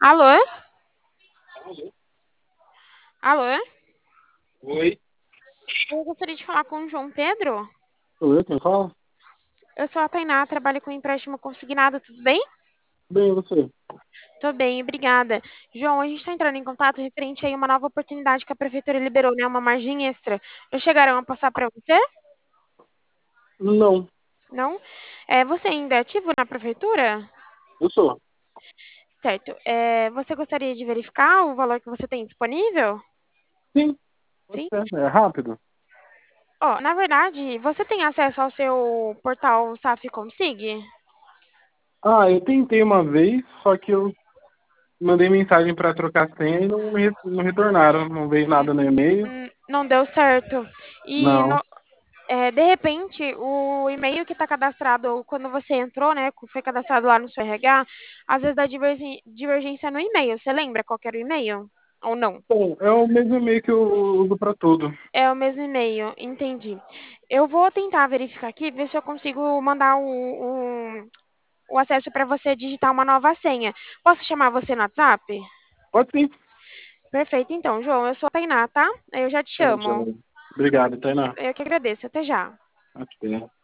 Alô? Alô? Alô? Oi, Eu gostaria de falar com o João Pedro. sou eu quem fala? Eu sou a Tainá, trabalho com empréstimo consignado, tudo bem? Bem, e você? Tô bem, obrigada. João, a gente está entrando em contato referente aí a uma nova oportunidade que a prefeitura liberou, né? Uma margem extra. Já chegaram a passar para você? Não, Não? Você ainda é ativo na prefeitura? eu sou. Certo. Você gostaria de verificar o valor que você tem disponível? Sim, pode Sim? ser. É rápido? Ó, na verdade, você tem acesso ao seu portal SAF Consig? Ah, eu tentei uma vez, só que eu mandei mensagem para trocar senha e não retornaram. Não veio nada no e-mail. Não deu certo. E Não. de repente, o e-mail que está cadastrado quando você entrou, né, foi cadastrado lá no seu RH, às vezes dá divergência no e-mail. Você lembra qual que era o e-mail? Ou não? Bom, é o mesmo e-mail que eu uso para tudo. É o mesmo e-mail, entendi. Eu vou tentar verificar aqui, ver se eu consigo mandar o acesso para você digitar uma nova senha. Posso chamar você no WhatsApp? Pode sim. Perfeito, então, João, eu sou a Tainá, tá? Eu já te Tá, chamo. joia. Obrigado, Tainá. Eu que agradeço. Até já. Até.